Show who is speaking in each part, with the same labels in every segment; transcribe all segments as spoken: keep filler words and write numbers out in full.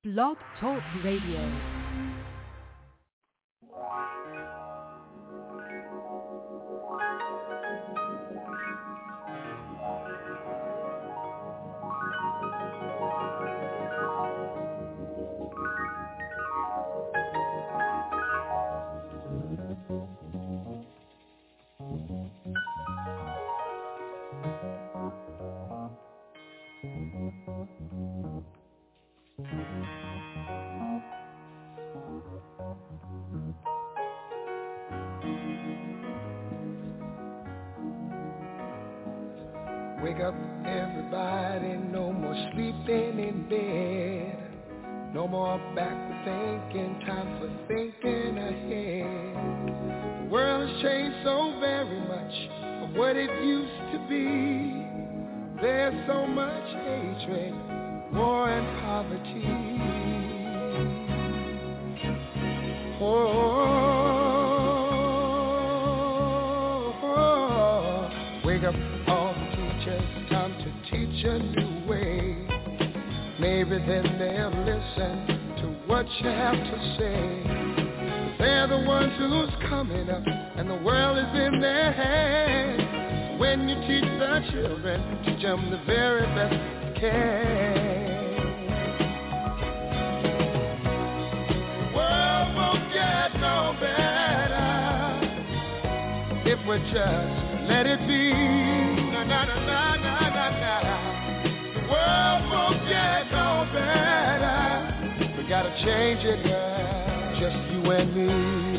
Speaker 1: Blog Talk Radio.
Speaker 2: Wake up, everybody, no more sleeping in bed. No more backward thinking, time for thinking ahead. The world has changed so very much from what it used to be. There's so much hatred, war and poverty. Oh, oh, oh. Wake up, all the teachers, time to teach a new way. Maybe then they'll listen to what you have to say. They're the ones who's coming up, and the world is in their hands. When you teach the children, teach them the very best you can. The world won't get no better if we just let it be. Na na na na na na na. The world won't get no better. We gotta change it, girl. Just you and me.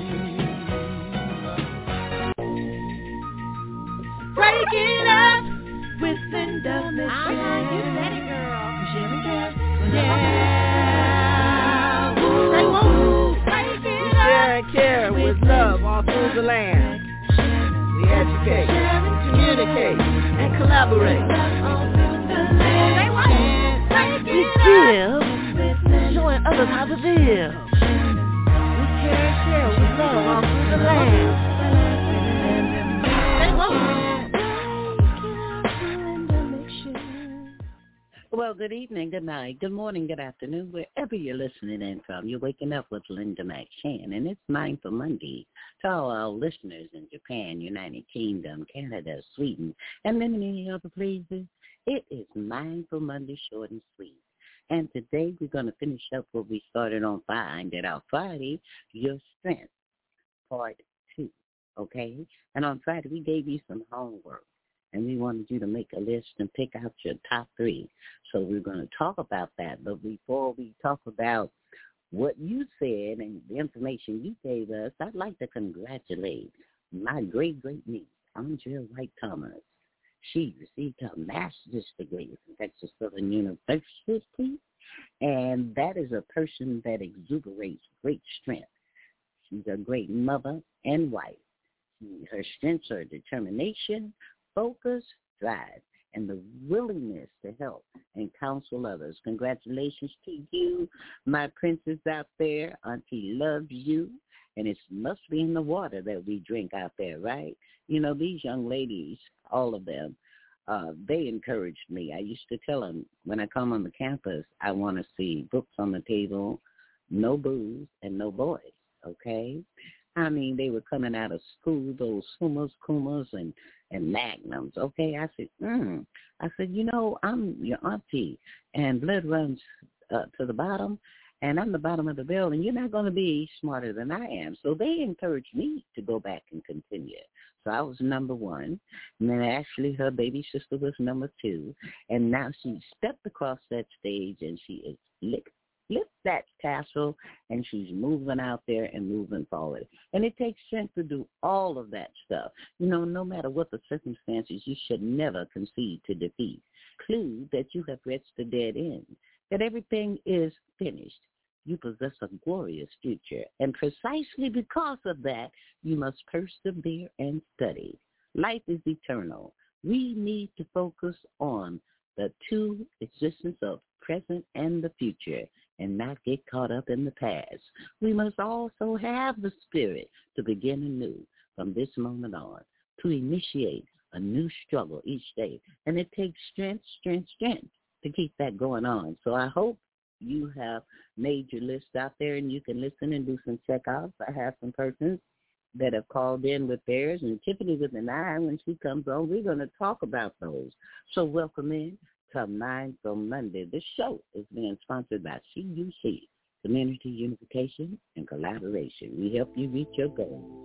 Speaker 3: Break it up with Linda Mitchell. Uh-huh, you said it, girl. Jimmy Jam. Yeah. Woo. Say woo. Break it
Speaker 4: we share and care with love all through the land. We educate, communicate, and collaborate.
Speaker 3: Say what?
Speaker 4: We give, showing others how to live. We care and share with love all through the land.
Speaker 3: Say what?
Speaker 5: Well, good evening, good night, good morning, good afternoon, wherever you're listening in from. You're waking up with Linda McShann, and it's Mindful Monday to all our listeners in Japan, United Kingdom, Canada, Sweden, and many, many other places. It is Mindful Monday, short and sweet. And today we're going to finish up what we started on Find It Out Friday, Your Strength, Part two, okay? And on Friday we gave you some homework. And we wanted you to make a list and pick out your top three. So we're going to talk about that. But before we talk about what you said and the information you gave us, I'd like to congratulate my great-great-niece, Andrea White Thomas. She received her master's degree from Texas Southern University, and that is a person that exuberates great strength. She's a great mother and wife. Her strengths are determination, focus, drive, and the willingness to help and counsel others. Congratulations to you, my princess out there. Auntie loves you, and it must be in the water that we drink out there, right? You know, these young ladies, all of them, uh, they encouraged me. I used to tell them, when I come on the campus, I want to see books on the table, no booze, and no boys, okay? I mean, they were coming out of school, those Sumas, Kumas, and, and Magnums, okay? I said, mm. I said, you know, I'm your auntie, and blood runs uh, to the bottom, and I'm the bottom of the barrel, and you're not going to be smarter than I am. So they encouraged me to go back and continue. So I was number one, and then actually her baby sister was number two, and now she stepped across that stage, and she is licked. Lift that tassel, and she's moving out there and moving forward. And it takes strength to do all of that stuff. You know, no matter what the circumstances, you should never concede to defeat. Clue that you have reached the dead end, that everything is finished. You possess a glorious future, and precisely because of that, you must persevere and study. Life is eternal. We need to focus on the two existence of present and the future, and not get caught up in the past. We must also have the spirit to begin anew from this moment on, to initiate a new struggle each day. And it takes strength, strength, strength to keep that going on. So I hope you have made your list out there and you can listen and do some check-outs. I have some persons that have called in with theirs, and Tiffany with an eye, when she comes on, we're going to talk about those. So welcome in to Mindful Monday. This show is being sponsored by C U C, Community Unification and Collaboration. We help you reach your goals.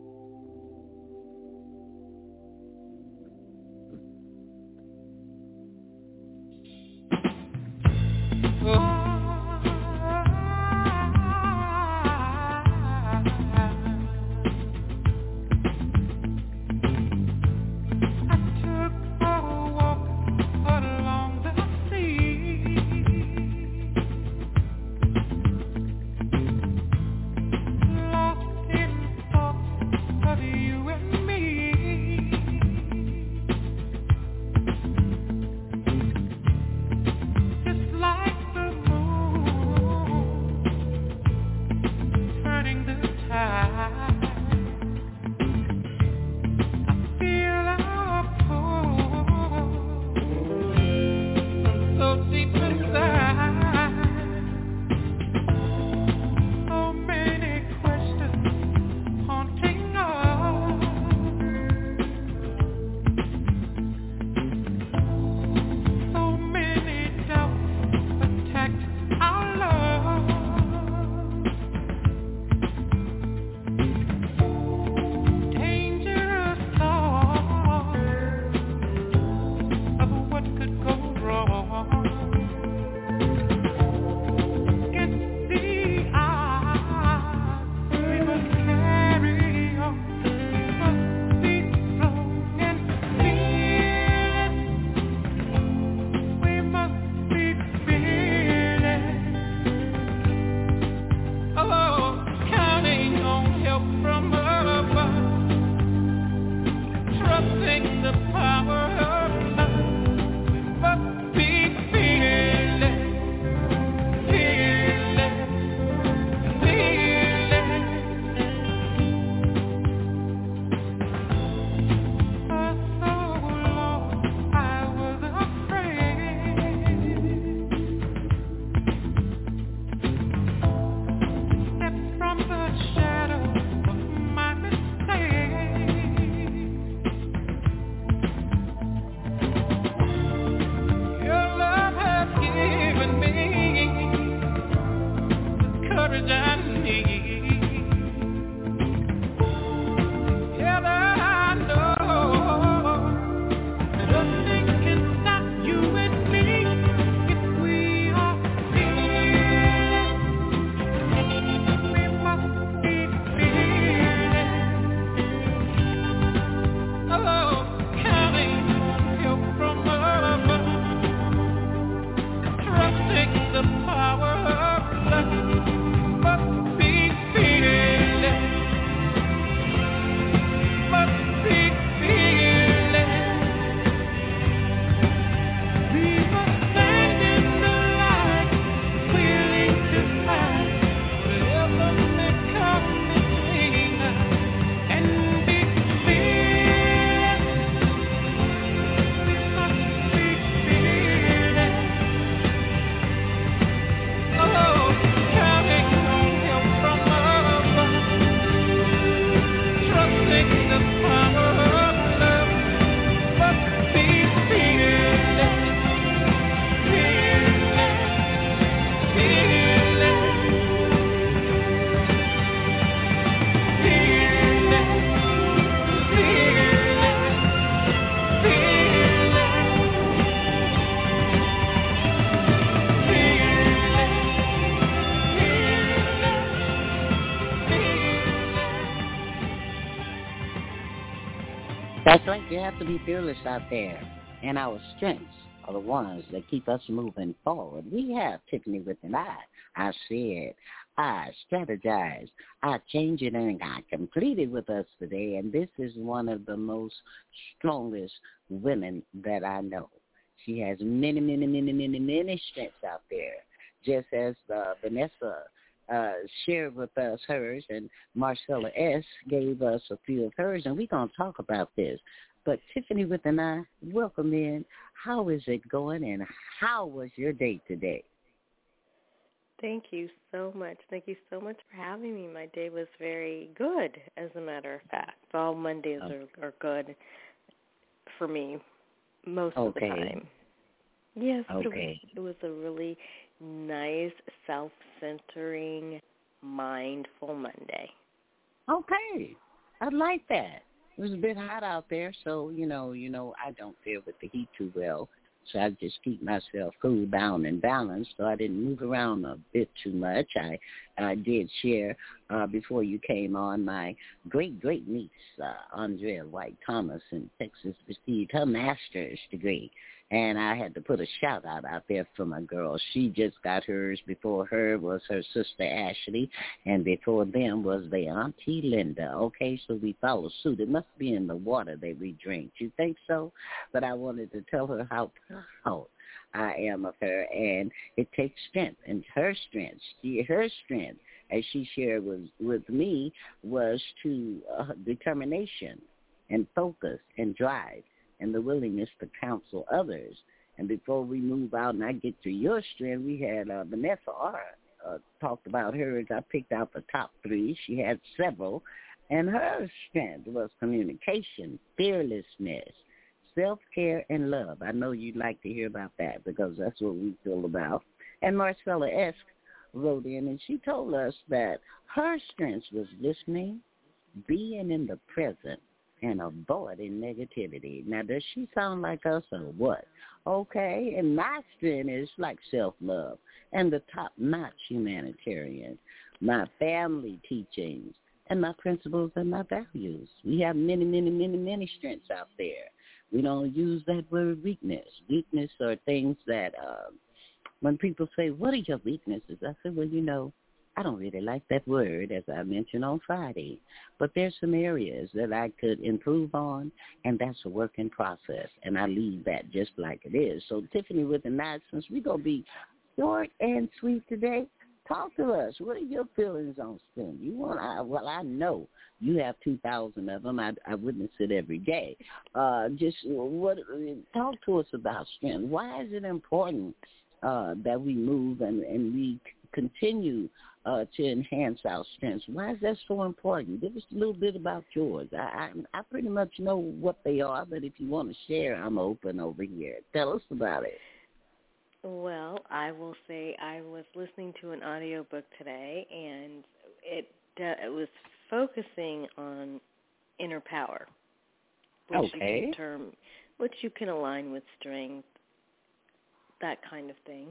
Speaker 5: That's right. You have to be fearless out there. And our strengths are the ones that keep us moving forward. We have Tiffany with an I. I said, I strategized, I changed it, and I completed with us today. And this is one of the most strongest women that I know. She has many, many, many, many, many strengths out there, just as uh, Vanessa uh, shared with us hers, and Marcella S. gave us a few of hers, and we're going to talk about this. But Tiffany with an I, welcome in. How is it going, and how was your day today?
Speaker 6: Thank you so much. Thank you so much for having me. My day was very good, as a matter of fact. All Mondays
Speaker 5: Oh.
Speaker 6: are, are good for me most
Speaker 5: Okay.
Speaker 6: of the time. Yes, but it was,
Speaker 5: Okay.
Speaker 6: it was a really nice, self-centering, mindful Monday.
Speaker 5: Okay. I like that. It was a bit hot out there, so, you know, you know, I don't feel with the heat too well. So I just keep myself cool down and balanced, so I didn't move around a bit too much. I I did share uh, before you came on, my great great niece uh, Andrea White Thomas in Texas received her master's degree, and I had to put a shout out out there for my girl. She just got hers. Before her was her sister Ashley, and before them was their auntie Linda. Okay, so we follow suit. It must be in the water that we drink. You think so? But I wanted to tell her how proud I am of her, and it takes strength, and her strength, she, her strength, as she shared with, with me, was to uh, determination and focus and drive and the willingness to counsel others. And before we move out and I get to your strength, we had uh, Vanessa R. Uh, talked about hers. I picked out the top three. She had several, and her strength was communication, fearlessness, self-care, and love. I know you'd like to hear about that because that's what we feel about. And Marcella S. wrote in, and she told us that her strength was listening, being in the present, and avoiding negativity. Now, does she sound like us or what? Okay, and my strength is like self-love and the top-notch humanitarian, my family teachings, and my principles and my values. We have many, many, many, many strengths out there. We don't use that word weakness. Weakness are things that uh, when people say, what are your weaknesses? I say, well, you know, I don't really like that word, as I mentioned on Friday. But there's some areas that I could improve on, and that's a work in process. And I leave that just like it is. So, Tiffany with the nonsense, we're going to be short and sweet today. Talk to us. What are your feelings on strength? You want? I, well, I know you have two thousand of them. I, I witness it every day. Uh, just what? Talk to us about strength. Why is it important uh, that we move and, and we continue uh, to enhance our strengths? Why is that so important? Give us a little bit about yours. I, I, I pretty much know what they are, but if you want to share, I'm open over here. Tell us about it.
Speaker 6: Well, I will say I was listening to an audiobook today, and it uh, it was focusing on inner power, which
Speaker 5: Okay.
Speaker 6: you can term, which you can align with strength, that kind of thing.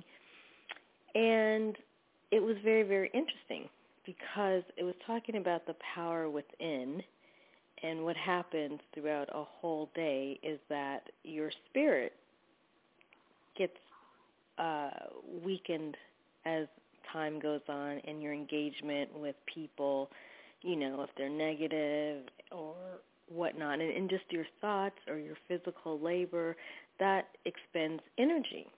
Speaker 6: And it was very, very interesting because it was talking about the power within, and what happens throughout a whole day is that your spirit gets uh, weakened as time goes on, and your engagement with people, you know, if they're negative or whatnot, and, and just your thoughts or your physical labor, that expends energy.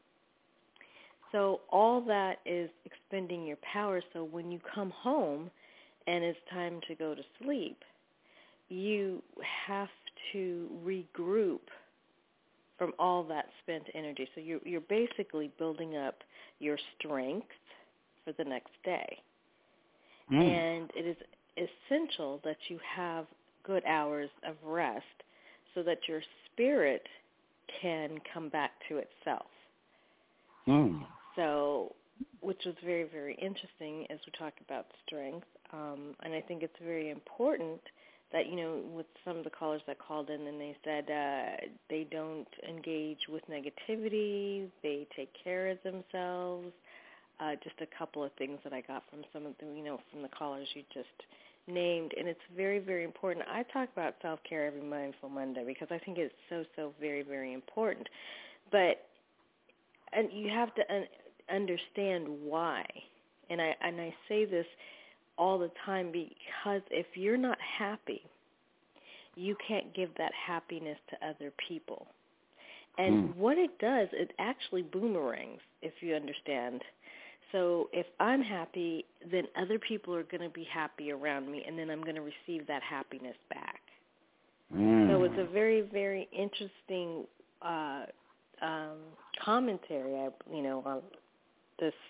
Speaker 6: So all that is expending your power. So when you come home and it's time to go to sleep, you have to regroup from all that spent energy. So you're, you're basically building up your strength for the next day. Mm. And it is essential that you have good hours of rest so that your spirit can come back to itself.
Speaker 5: Mm.
Speaker 6: So, which was very, very interesting as we talk about strength. Um, and I think it's very important that, you know, with some of the callers that called in and they said uh, they don't engage with negativity, they take care of themselves, uh, just a couple of things that I got from some of the, you know, from the callers you just named. And it's very, very important. I talk about self-care every Mindful Monday because I think it's so, so very, very important. But and you have to un- understand why. And I and I say this all the time because if you're not happy, you can't give that happiness to other people. And mm. what it does, it actually boomerangs, if you understand. So if I'm happy, then other people are going to be happy around me, and then I'm going to receive that happiness back. Mm. So it's a very, very interesting uh, um, commentary, you know, on this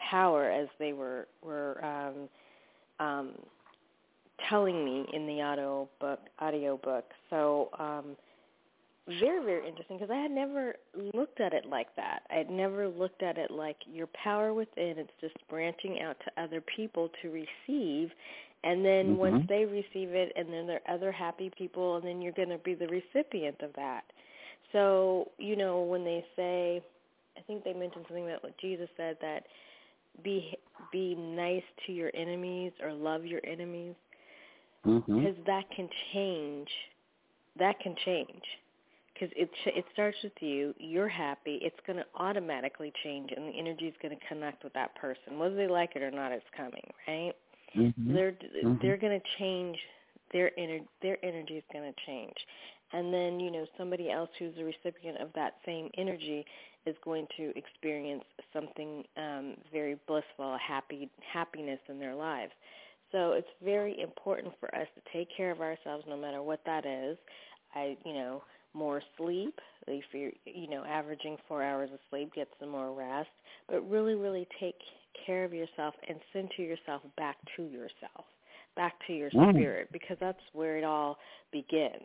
Speaker 6: power, as they were were um, um, telling me in the audio book. Audio book. So um, very, very interesting, because I had never looked at it like that. I had never looked at it like your power within. It's just branching out to other people to receive, and then
Speaker 5: mm-hmm.
Speaker 6: once they receive it, and then there are other happy people, and then you're going to be the recipient of that. So, you know, when they say, I think they mentioned something about what Jesus said, that be be nice to your enemies or love your enemies, because
Speaker 5: mm-hmm.
Speaker 6: that can change. That can change. Because it it starts with you, you're happy, it's going to automatically change, and the energy is going to connect with that person. Whether they like it or not, it's coming, right?
Speaker 5: Mm-hmm.
Speaker 6: They're
Speaker 5: mm-hmm.
Speaker 6: they're going to change, their, ener- their energy is going to change. And then, you know, somebody else who's a recipient of that same energy is going to experience something um, very blissful, happy happiness in their lives. So it's very important for us to take care of ourselves no matter what that is. I, you know, more sleep, if you're, you know, averaging four hours of sleep, get some more rest, but really, really take care of yourself and center yourself back to yourself, back to your
Speaker 5: mm.
Speaker 6: spirit, because that's where it all begins.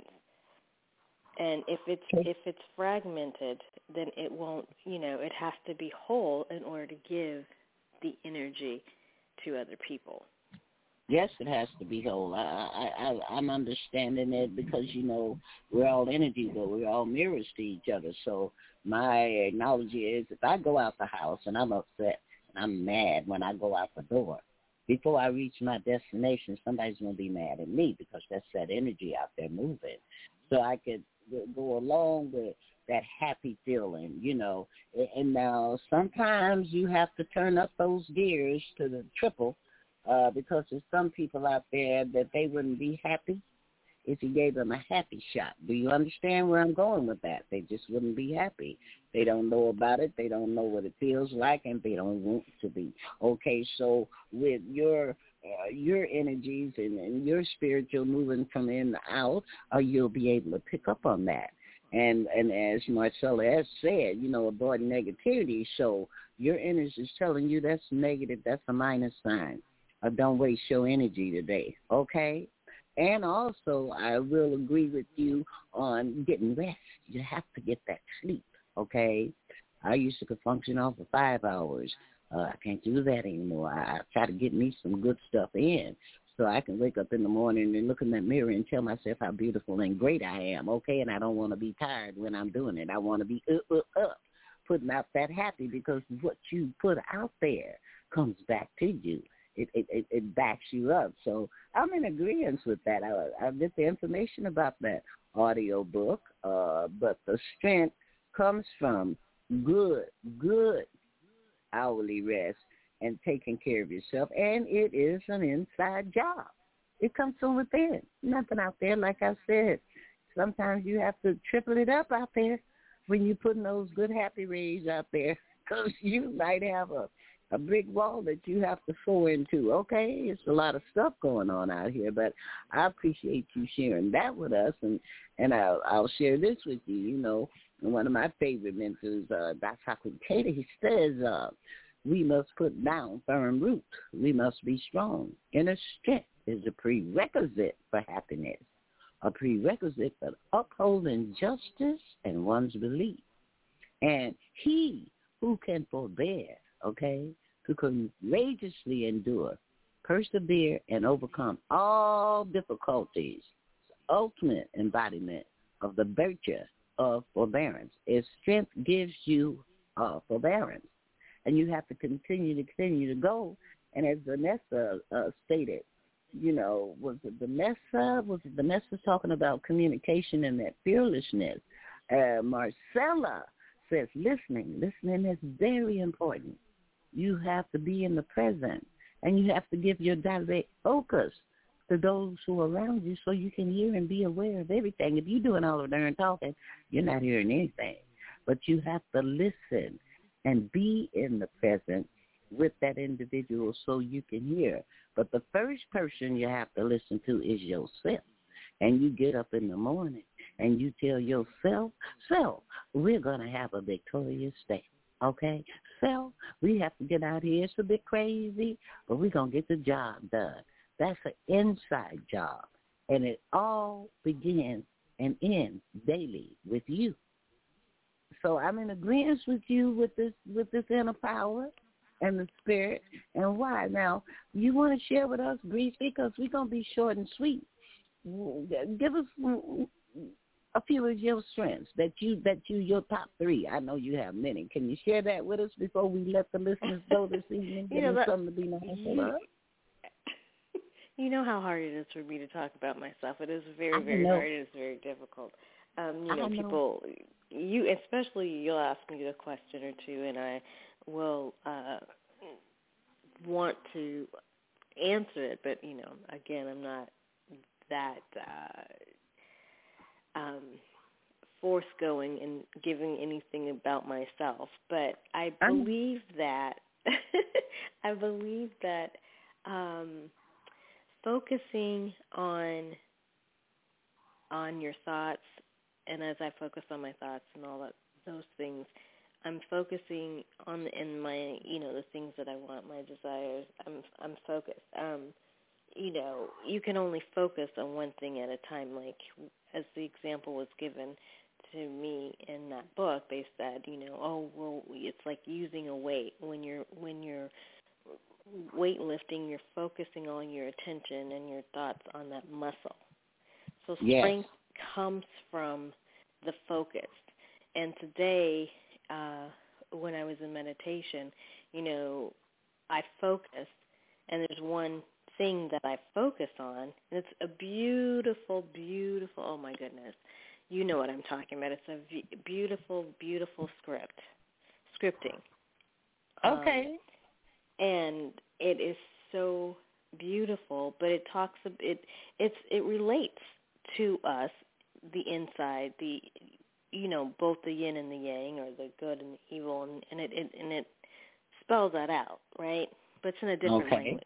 Speaker 6: And if it's if it's fragmented, then it won't, you know, it has to be whole in order to give the energy to other people.
Speaker 5: Yes, it has to be whole. I, I, I, I'm understanding it because, you know, we're all energy, but we're all mirrors to each other. So my analogy is, if I go out the house and I'm upset and I'm mad when I go out the door, before I reach my destination, somebody's going to be mad at me because that's that energy out there moving. So I could go along with that happy feeling, you know. And now sometimes you have to turn up those gears to the triple. Uh, because there's some people out there that they wouldn't be happy if you gave them a happy shot. Do you understand where I'm going with that? They just wouldn't be happy. They don't know about it. They don't know what it feels like, and they don't want to be. Okay, so with your uh, your energies and, and your spiritual moving from in to out, uh, you'll be able to pick up on that. And and as Marcella has said, you know, avoid negativity. So your energy is telling you that's negative, that's a minus sign. Uh, don't waste your energy today, okay? And also, I will agree with you on getting rest. You have to get that sleep, okay? I used to function off of five hours. Uh, I can't do that anymore. I, I try to get me some good stuff in so I can wake up in the morning and look in that mirror and tell myself how beautiful and great I am, okay? And I don't want to be tired when I'm doing it. I want to be up, up, up, putting out that happy, because what you put out there comes back to you. It, it it backs you up. So I'm in agreement with that. I, I get the information about that audio book, uh, but the strength comes from good, good hourly rest and taking care of yourself, and it is an inside job. It comes from within. Nothing out there, like I said. Sometimes you have to triple it up out there when you're putting those good happy rays out there, because you might have a a brick wall that you have to soar into, okay? It's a lot of stuff going on out here, but I appreciate you sharing that with us, and, and I'll, I'll share this with you. You know, one of my favorite mentors, uh, Doctor Cater, he says, uh, we must put down firm roots. We must be strong. Inner strength is a prerequisite for happiness, a prerequisite for upholding justice and one's belief. And he who can forbear, okay, to courageously endure, persevere, and overcome all difficulties, the ultimate embodiment of the virtue of forbearance. If strength gives you uh, forbearance, and you have to continue to continue to go, and as Vanessa uh, stated, you know, was it Vanessa? Was it Vanessa talking about communication and that fearlessness? Uh, Marcella says listening. Listening is very important. You have to be in the present, and you have to give your direct focus to those who are around you so you can hear and be aware of everything. If you're doing all the darn talking, you're not hearing anything. But you have to listen and be in the present with that individual so you can hear. But the first person you have to listen to is yourself. And you get up in the morning and you tell yourself, so we're going to have a victorious day. Okay? So we have to get out here. It's a bit crazy, but we're going to get the job done. That's an inside job, and it all begins and ends daily with you. So I'm in agreement with you with this with this inner power and the spirit. And why? Now, you want to share with us briefly, because we're going to be short and sweet. Give us a few of your strengths that you that you your top three. I know you have many. Can you share that with us before we let the listeners go this evening?
Speaker 6: you know, that,
Speaker 5: something to be mindful of.
Speaker 6: You know how hard it is for me to talk about myself. It is very, very hard. It is very difficult. Um, you know, know, people, you especially, you'll ask me a question or two, and I will uh, want to answer it. But, you know, again, I'm not that uh, um, force-going and giving anything about myself. But I believe that, I believe that um, focusing on on your thoughts, and as I focus on my thoughts and all that, those things, I'm focusing on in my, you know, the things that I want, my desires. I'm I'm focused. Um, you know, you can only focus on one thing at a time. Like as the example was given to me in that book, they said, you know, oh well, it's like using a weight. When you're when you're weightlifting, you're focusing all your attention and your thoughts on that muscle. So strength yes. comes from the focus. And today, uh, when I was in meditation, you know, I focused, and there's one thing that I focus on, and it's a beautiful, beautiful, oh my goodness, you know what I'm talking about. It's a v- beautiful, beautiful script, scripting.
Speaker 5: Okay.
Speaker 6: Um, and it is so beautiful, but it talks, it it's it relates to us, the inside, the, you know, both the yin and the yang, or the good and the evil, and, and it, it and it spells that out, right? But it's in a different
Speaker 5: okay.
Speaker 6: language.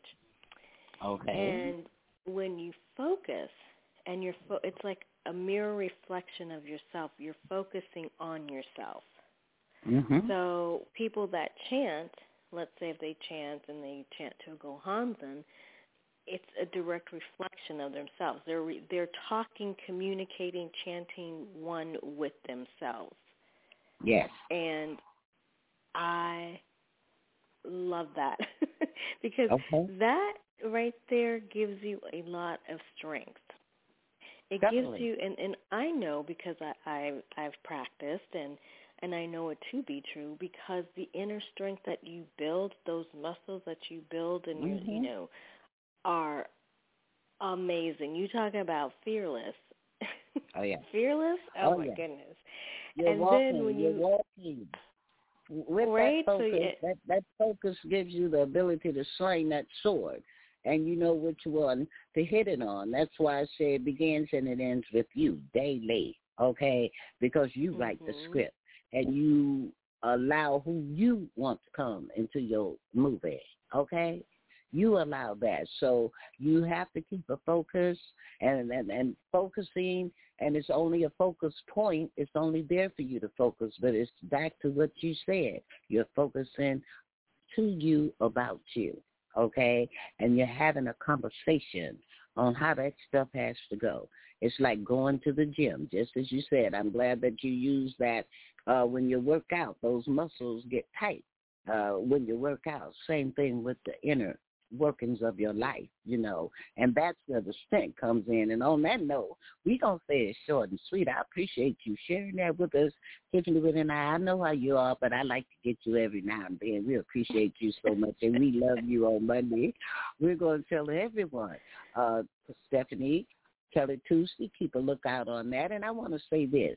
Speaker 5: Okay.
Speaker 6: And when you focus, and you're fo- it's like a mirror reflection of yourself. You're focusing on yourself.
Speaker 5: Mm-hmm.
Speaker 6: So people that chant, let's say if they chant and they chant to Gohanzen, it's a direct reflection of themselves. They're re- they're talking, communicating, chanting one with themselves.
Speaker 5: Yes.
Speaker 6: And I love that because
Speaker 5: okay.
Speaker 6: that right there gives you a lot of strength. It
Speaker 5: Definitely.
Speaker 6: gives you, and, and I know because I, I, I've practiced, and, and I know it to be true, because the inner strength that you build, those muscles that you build, and
Speaker 5: mm-hmm.
Speaker 6: you, you know, are amazing. You talk about fearless.
Speaker 5: Oh, yeah.
Speaker 6: Fearless? Oh,
Speaker 5: oh
Speaker 6: my
Speaker 5: yeah.
Speaker 6: goodness.
Speaker 5: You're
Speaker 6: and
Speaker 5: walking,
Speaker 6: then when
Speaker 5: you're
Speaker 6: you,
Speaker 5: walking. With
Speaker 6: right?
Speaker 5: that focus,
Speaker 6: so, yeah.
Speaker 5: that, that focus gives you the ability to swing that sword, and you know which one to hit it on. That's why I say it begins and it ends with you daily, okay? Because you write
Speaker 6: mm-hmm.
Speaker 5: the script, and you allow who you want to come into your movie, okay? You allow that. So you have to keep a focus and, and, and focusing, and it's only a focus point. It's only there for you to focus, but it's back to what you said. You're focusing to you about you, okay? And you're having a conversation on how that stuff has to go. It's like going to the gym, just as you said. I'm glad that you use that uh, when you work out. Those muscles get tight uh, when you work out. Same thing with the inner workings of your life, you know, and that's where the strength comes in. And on that note, we're going to say it short and sweet. I appreciate you sharing that with us, Tiffany Wood and I. I know how you are, but I like to get you every now and then. We appreciate you so much, and we love you on Monday. We're going to tell everyone, uh, Stephanie, tell it Tuesday, keep a lookout on that. And I want to say this.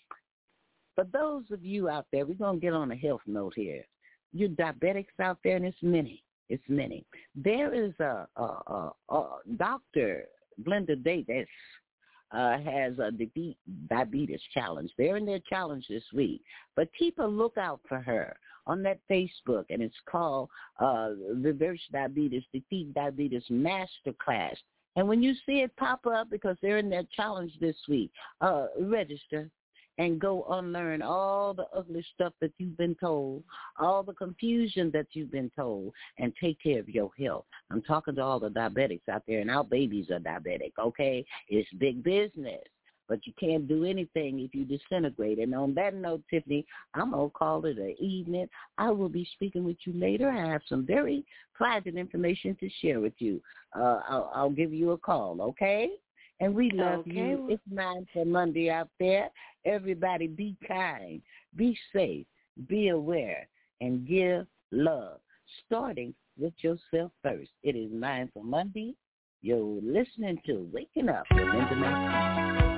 Speaker 5: For those of you out there, we're going to get on a health note here. You diabetics out there, and it's many. It's many. There is a, a, a, a Doctor Glenda Davis uh, has a defeat diabetes challenge. They're in their challenge this week. But keep a lookout for her on that Facebook, and it's called uh, Reverse Diabetes, Defeat Diabetes Masterclass. And when you see it pop up, because they're in their challenge this week, uh, register. and go unlearn all the ugly stuff that you've been told, all the confusion that you've been told, and take care of your health. I'm talking to all the diabetics out there, and our babies are diabetic, okay? It's big business, but you can't do anything if you disintegrate. And on that note, Tiffany, I'm going to call it an evening. I will be speaking with you later. I have some very private information to share with you. Uh, I'll, I'll give you a call, okay? And we love
Speaker 6: okay.
Speaker 5: you. It's Mindful Monday out there. Everybody be kind, be safe, be aware, and give love, starting with yourself first. It is Mindful Monday. You're listening to Waking Up with Linda McKean.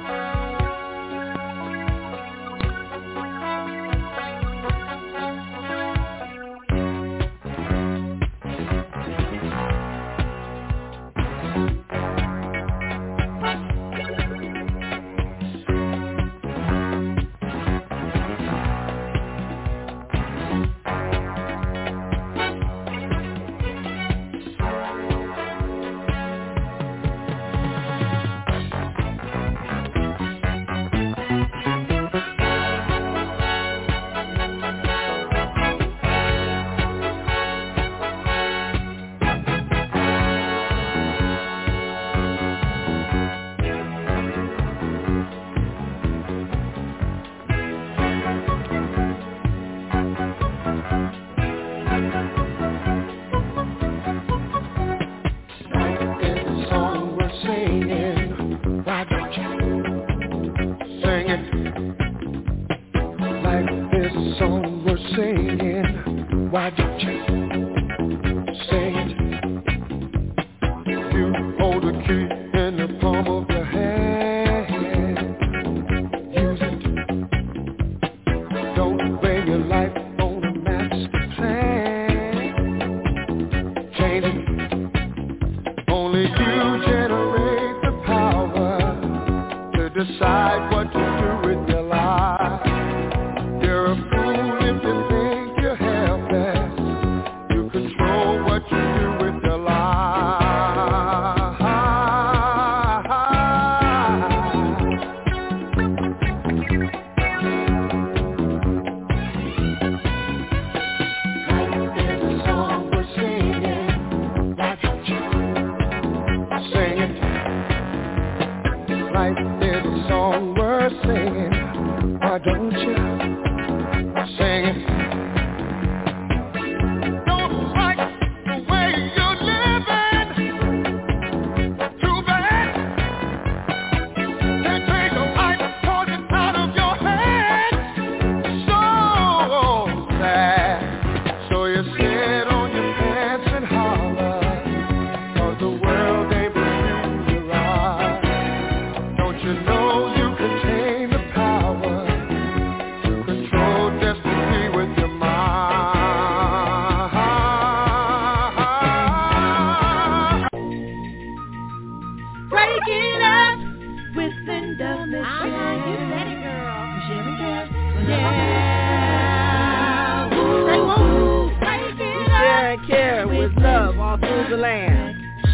Speaker 4: The land.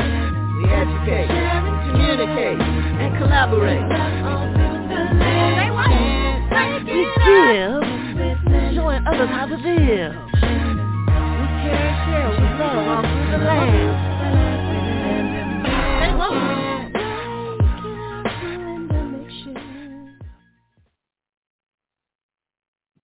Speaker 4: We educate, communicate, and collaborate. We give, showing others how to live. We care and share with love all through the land.